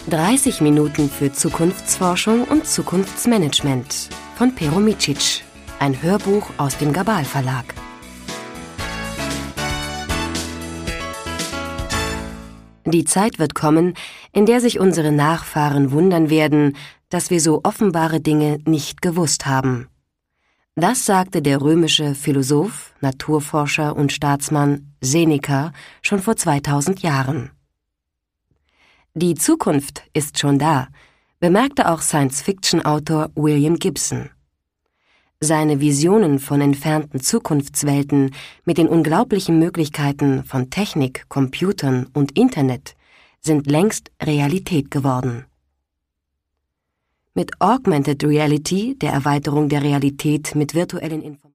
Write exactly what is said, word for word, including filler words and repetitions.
dreißig Minuten für Zukunftsforschung und Zukunftsmanagement von Pero Micic, ein Hörbuch aus dem Gabal Verlag. Die Zeit wird kommen, in der sich unsere Nachfahren wundern werden, dass wir so offenbare Dinge nicht gewusst haben. Das sagte der römische Philosoph, Naturforscher und Staatsmann Seneca schon vor zweitausend Jahren. Die Zukunft ist schon da, bemerkte auch Science-Fiction-Autor William Gibson. Seine Visionen von entfernten Zukunftswelten mit den unglaublichen Möglichkeiten von Technik, Computern und Internet sind längst Realität geworden. Mit Augmented Reality, der Erweiterung der Realität mit virtuellen Informationen,